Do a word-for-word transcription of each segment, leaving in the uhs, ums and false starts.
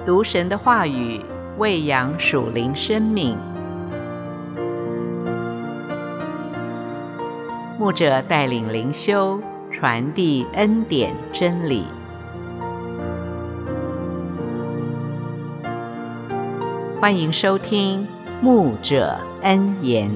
读神的话语，喂养属灵生命。牧者带领灵修，传递恩典真理。欢迎收听牧者恩言。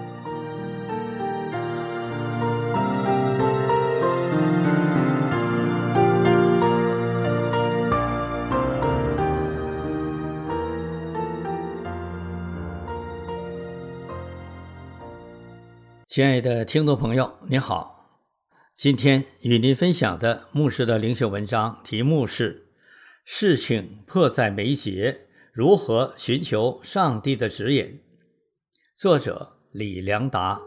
亲爱的听众朋友，你好，今天与您分享的牧师的灵修文章题目是事情迫在眉睫，如何寻求上帝的指引。作者李良达。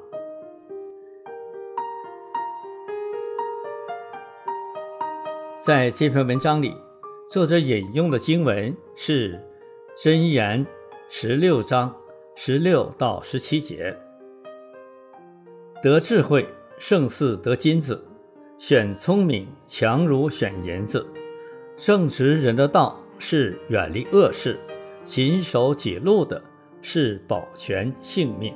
在这篇文章里，作者引用的经文是箴言十六章十六到十七节。得智慧胜似得金子，选聪明强如选银子。正直人的道是远离恶事，谨守己路的是保全性命。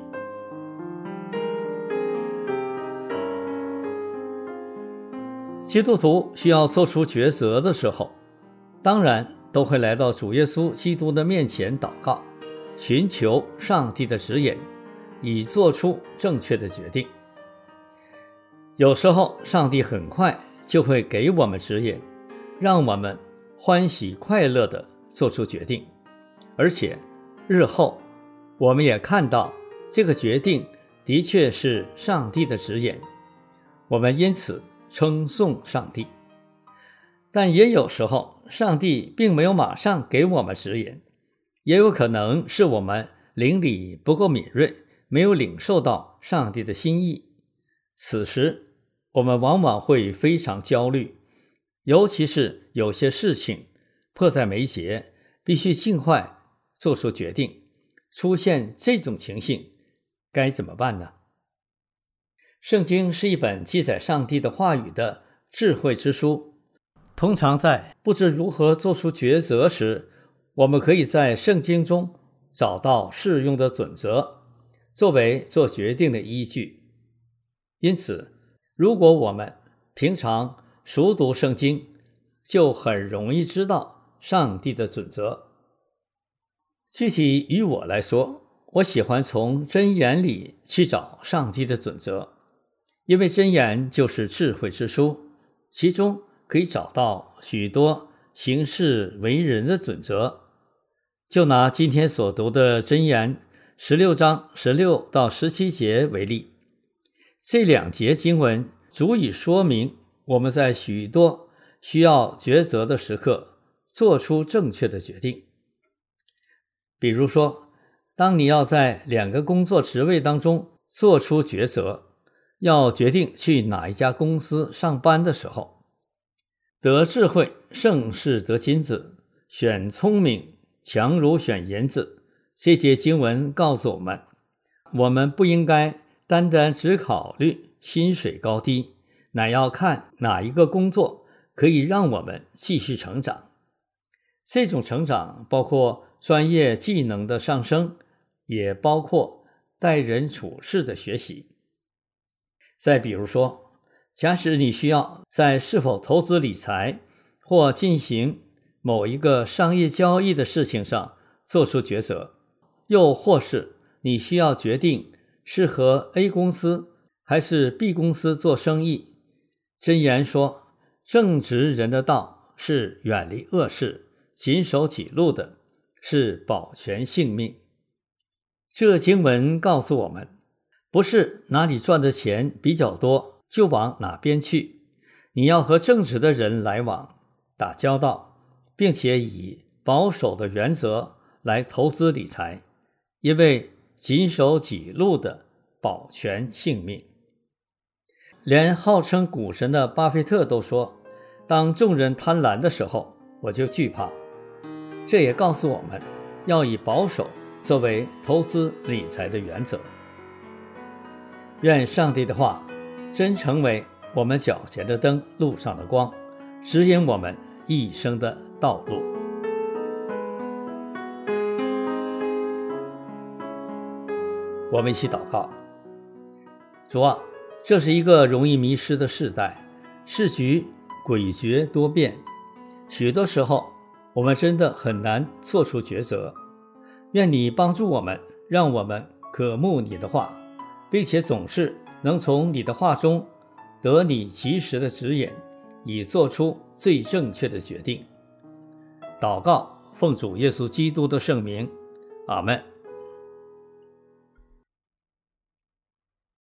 基督徒需要做出抉择的时候，当然都会来到主耶稣基督的面前祷告，寻求上帝的指引，以做出正确的决定。有时候上帝很快就会给我们指引，让我们欢喜快乐地做出决定，而且日后我们也看到这个决定的确是上帝的指引，我们因此称颂上帝。但也有时候上帝并没有马上给我们指引，也有可能是我们灵里不够敏锐，没有领受到上帝的心意。此时我们往往会非常焦虑，尤其是有些事情迫在眉睫，必须尽快做出决定。出现这种情形，该怎么办呢？圣经是一本记载上帝的话语的智慧之书，通常在不知如何做出抉择时，我们可以在圣经中找到适用的准则，作为做决定的依据。因此如果我们平常熟读圣经，就很容易知道上帝的准则。具体于我来说，我喜欢从箴言里去找上帝的准则，因为箴言就是智慧之书，其中可以找到许多行事为人的准则。就拿今天所读的箴言十六章十六到十七节为例，这两节经文足以说明我们在许多需要抉择的时刻做出正确的决定。比如说，当你要在两个工作职位当中做出抉择，要决定去哪一家公司上班的时候，得智慧胜似得金子，选聪明强如选银子。这节经文告诉我们，我们不应该单单只考虑薪水高低，乃要看哪一个工作可以让我们继续成长。这种成长包括专业技能的上升，也包括待人处事的学习。再比如说，假使你需要在是否投资理财或进行某一个商业交易的事情上做出抉择，又或是你需要决定是和 A 公司还是 B 公司做生意，箴言说，正直人的道是远离恶事，谨守己路的是保全性命。这经文告诉我们，不是哪里赚的钱比较多就往哪边去，你要和正直的人来往打交道，并且以保守的原则来投资理财，因为谨守己路的保全性命。连号称股神的巴菲特都说，当众人贪婪的时候，我就惧怕。这也告诉我们要以保守作为投资理财的原则。愿上帝的话真成为我们脚前的灯，路上的光，指引我们一生的道路。 我们一起祷告。主啊，这是一个容易迷失的世代，世局诡谲多变，许多时候我们真的很难做出抉择。愿你帮助我们，让我们渴慕你的话，并且总是能从你的话中得你及时的指引，以做出最正确的决定。祷告，奉主耶稣基督的圣名，阿们。